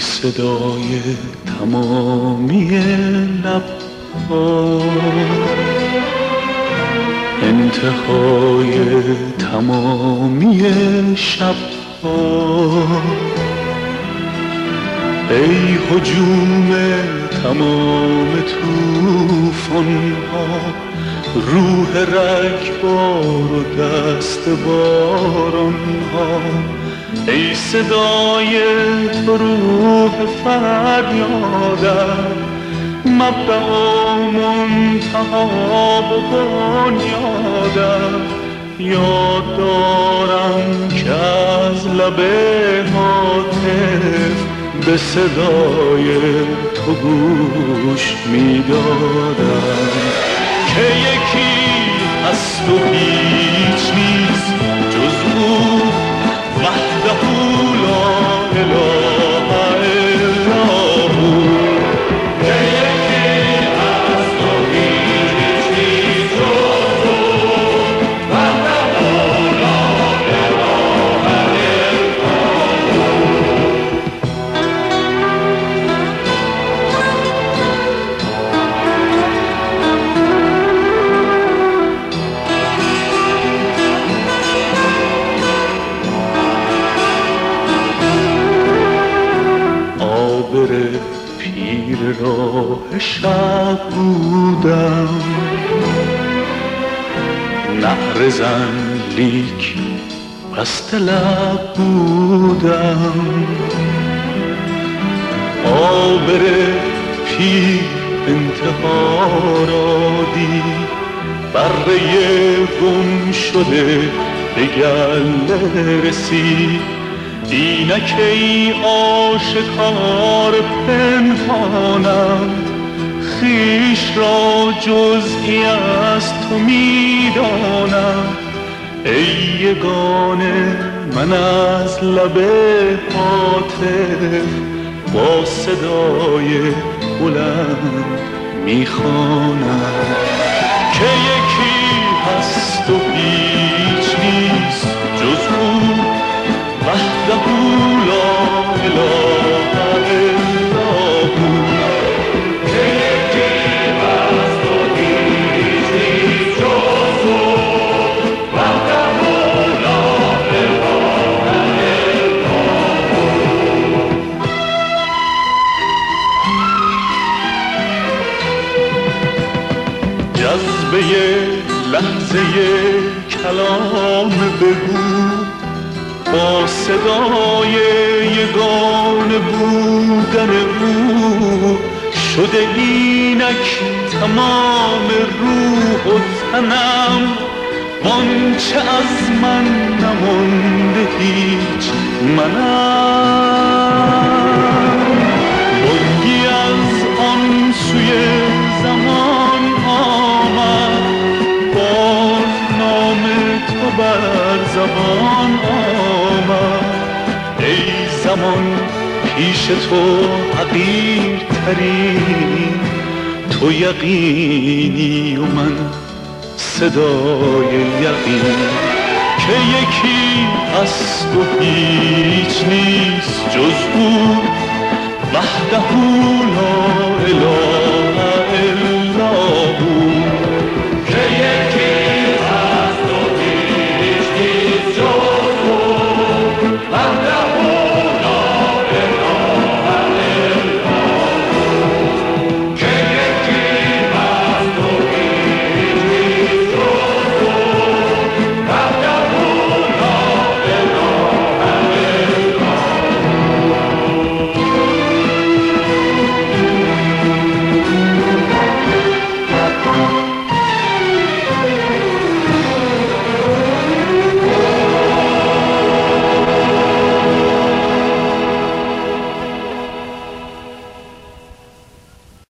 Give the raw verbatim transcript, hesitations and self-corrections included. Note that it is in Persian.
صدای تمامی لب‌ها، انتهای تمامی شب‌ها، ای هجوم تمام طوفان‌ها، روح رگبار و دست باران‌ها، ای صدای تو روح فریادت، مبدأ و منتها و بنیادت. یاد دارم که از لب هاتف به صدای تو گوش میدادم که یکی هست و هیچ نیست جز او، وحده لا اله الا هو. که یکی هست و هیچ نیست جز او، وحده لا اله الا پیر راه شب بودم، نعره زن لیک بسته لب بودم. عابر پیر انتها را دید، بره گم شده به گله رسید. اینک ای آشکار پنهانم، خویش را جزئی از تو میدانم. ای یگانه من از لب هاتف با صدای بلند میخوانم که یکی هست و هیچ نیست جز او، وحده لا اله الا هو. که یکی هست و هیچ نیست جز او، وحده لا اله الا هو. جذبه لحظه کلام بگو، با صدای یگانه بودن او شده اینک تمام روح و تنم. وانچه از من نمانده هیچ منم. بانگی از آن سوی زمان آمد، باز نام تو بر زبان آمد. ای زمان پیش تو حقیرترین، تو یقینی و من صدای یقین. که یکی هست و هیچ نیست جز او، وحده لا اله